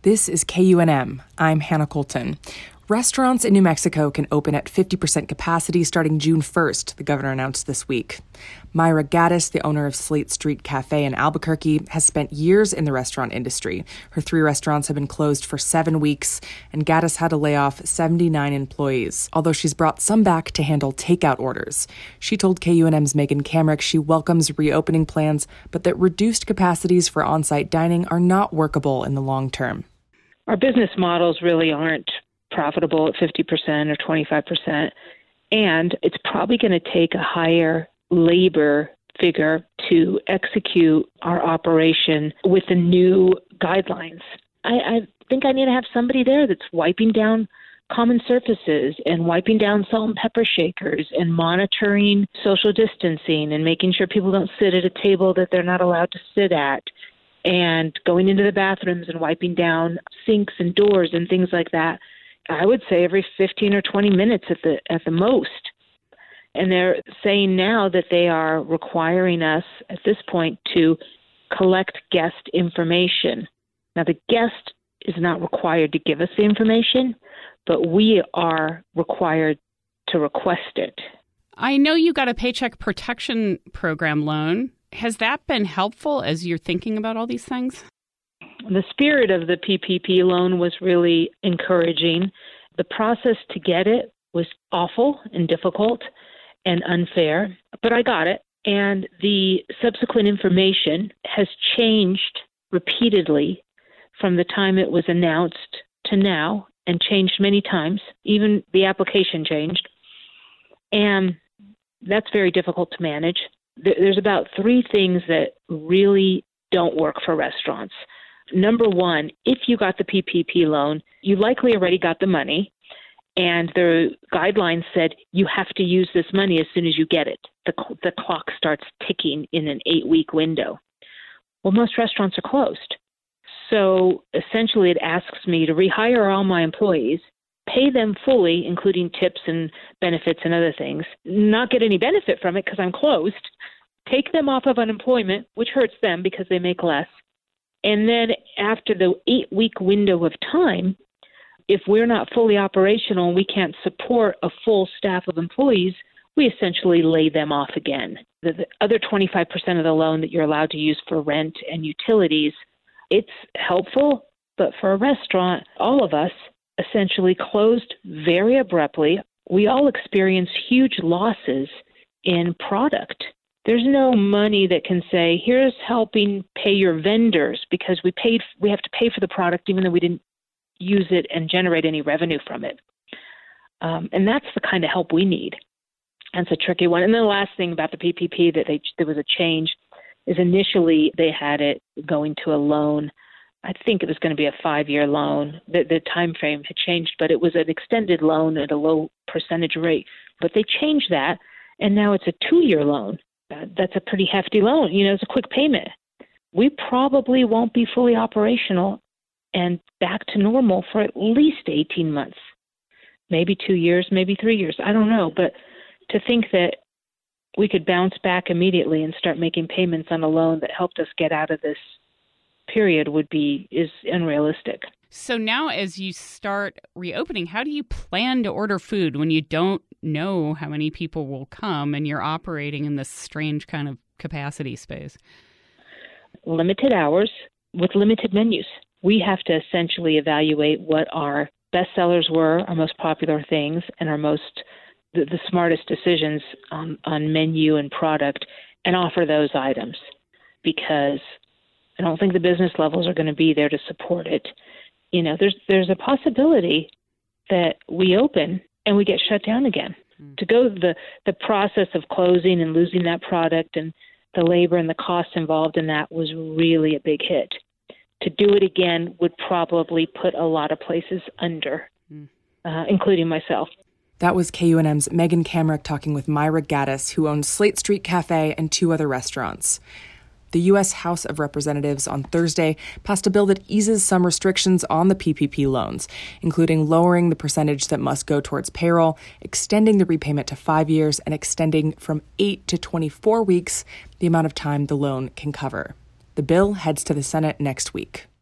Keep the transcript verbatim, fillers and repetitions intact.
This is K U N M. I'm Hannah Colton. Restaurants in New Mexico can open at fifty percent capacity starting June first, the governor announced this week. Myra Gaddis, the owner of Slate Street Cafe in Albuquerque, has spent years in the restaurant industry. Her three restaurants have been closed for seven weeks, and Gaddis had to lay off seventy-nine employees, although she's brought some back to handle takeout orders. She told K U N M's Megan Kamrick she welcomes reopening plans, but that reduced capacities for on-site dining are not workable in the long term. Our business models really aren't profitable at fifty percent or twenty-five percent, and it's probably going to take a higher labor figure to execute our operation with the new guidelines. I, I think I need to have somebody there that's wiping down common surfaces and wiping down salt and pepper shakers and monitoring social distancing and making sure people don't sit at a table that they're not allowed to sit at, and going into the bathrooms and wiping down sinks and doors and things like that. I would say every fifteen or twenty minutes at the at the most. And they're saying now that they are requiring us at this point to collect guest information. Now, the guest is not required to give us the information, but we are required to request it. I know you got a Paycheck Protection Program loan. Has that been helpful as you're thinking about all these things? The spirit of the P P P loan was really encouraging. The process to get it was awful and difficult and unfair, but I got it. And the subsequent information has changed repeatedly from the time it was announced to now, and changed many times. Even the application changed. And that's very difficult to manage. There's about three things that really don't work for restaurants. Number one, if you got the P P P loan, you likely already got the money, and the guidelines said you have to use this money as soon as you get it. The, the clock starts ticking in an eight-week window. Well, most restaurants are closed. So essentially it asks me to rehire all my employees, pay them fully, including tips and benefits and other things, not get any benefit from it because I'm closed, take them off of unemployment, which hurts them because they make less. And then after the eight-week window of time, if we're not fully operational and we can't support a full staff of employees, we essentially lay them off again. The, the other twenty-five percent of the loan that you're allowed to use for rent and utilities, it's helpful, but for a restaurant, all of us essentially closed very abruptly. We all experience huge losses in product. There's no money that can say, here's helping pay your vendors because we paid, we have to pay for the product even though we didn't use it and generate any revenue from it. Um, and that's the kind of help we need. That's a tricky one. And then the last thing about the P P P that they, there was a change is initially they had it going to a loan. I think it was going to be a five-year loan. The, the time frame had changed, but it was an extended loan at a low percentage rate. But they changed that, and now it's a two-year loan. That's a pretty hefty loan. You know, it's a quick payment. We probably won't be fully operational and back to normal for at least eighteen months, maybe two years, maybe three years. I don't know. But to think that we could bounce back immediately and start making payments on a loan that helped us get out of this period would be is unrealistic. So now as you start reopening, how do you plan to order food when you don't know how many people will come and you're operating in this strange kind of capacity space? Limited hours with limited menus. We have to essentially evaluate what our best sellers were, our most popular things, and our most the, the smartest decisions on, on menu and product, and offer those items, because I don't think the business levels are going to be there to support it. You know, there's there's a possibility that we open and we get shut down again. Mm. To go the the process of closing and losing that product and the labor and the costs involved in that was really a big hit. To do it again would probably put a lot of places under, mm. uh, including myself. That was K U N M's Megan Kamrick talking with Myra Gaddis, who owns Slate Street Cafe and two other restaurants. The U S House of Representatives on Thursday passed a bill that eases some restrictions on the P P P loans, including lowering the percentage that must go towards payroll, extending the repayment to five years, and extending from eight to twenty-four weeks the amount of time the loan can cover. The bill heads to the Senate next week.